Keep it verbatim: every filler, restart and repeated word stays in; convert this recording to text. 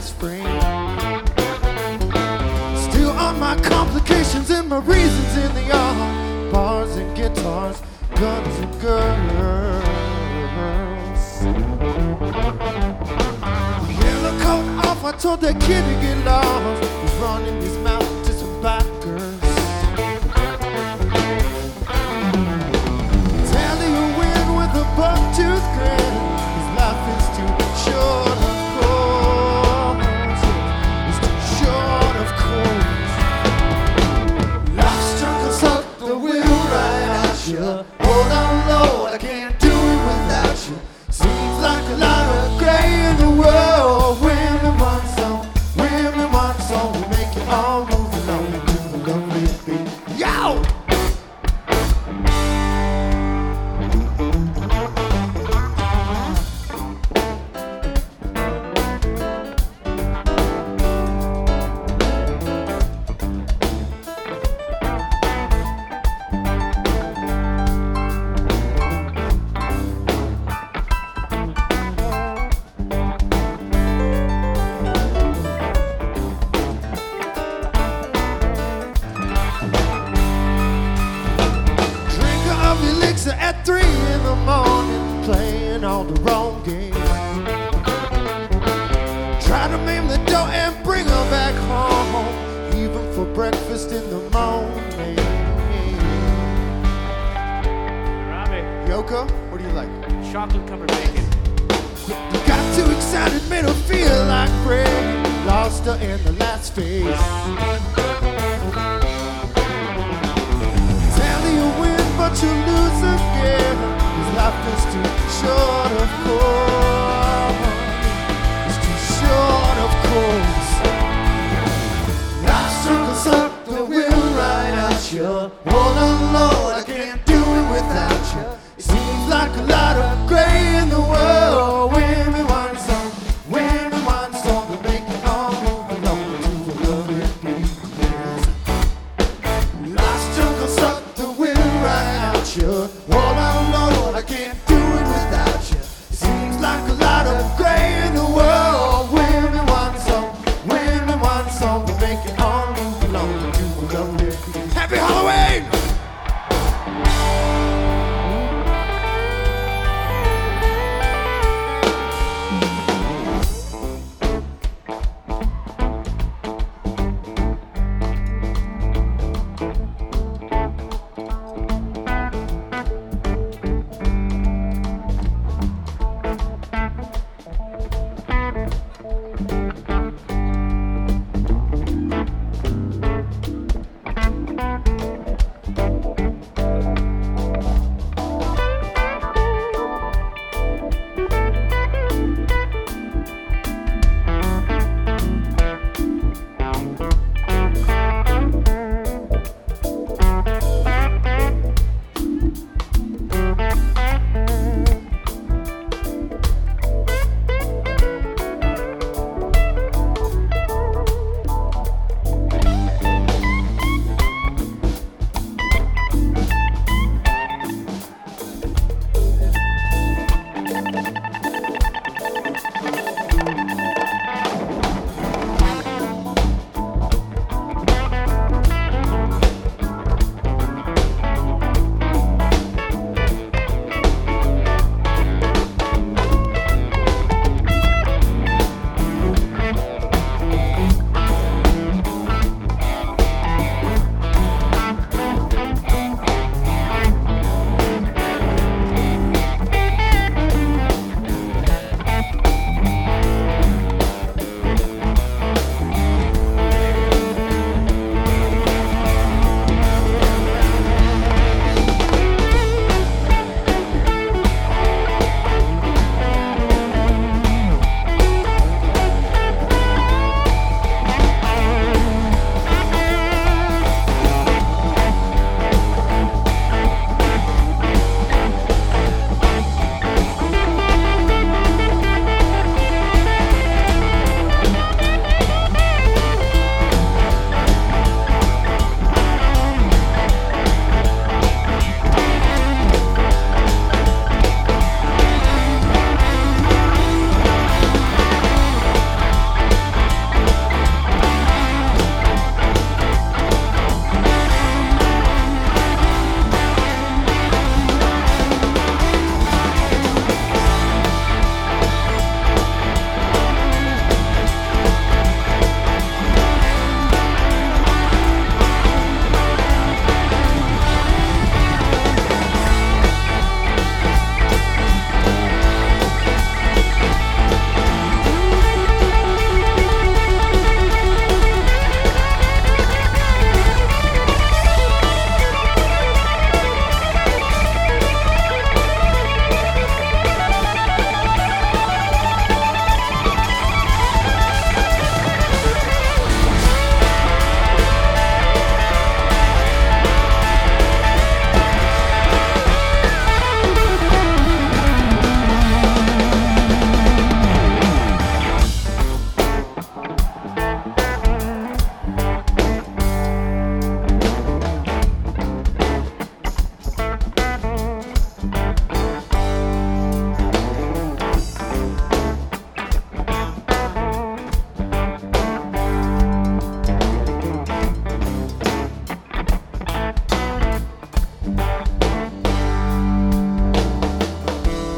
last frame. Still on my complications and my reasons in the yard. Bars and guitars, guns and girls. Yellow coat off, I told that kid to get lost. He's running his mouth to some backers. Tally a win with a buck-tooth grin. His life is too short, of course. It's too short, of course. Life's jungle suck the wheel right at you. Hold on, Lord, I can't do it without you. Seems like a lot of gray in the world. Women want some, women want some. We make it all move along to the lovely beat. Yo! At three in the morning, playing all the wrong games. Try to maim the dough and bring her back home, even for breakfast in the morning. Robbie. Yoko, what do you like? Chocolate covered bacon. You got too excited, made her feel like prey. Lost her in the last phase. Tally you win, but you lose again. His life is too short, of course. It's too short, of course. Life's struggles up the wheel right at you. Hold on, Lord, I can't do it without you. It seems like a lot of gray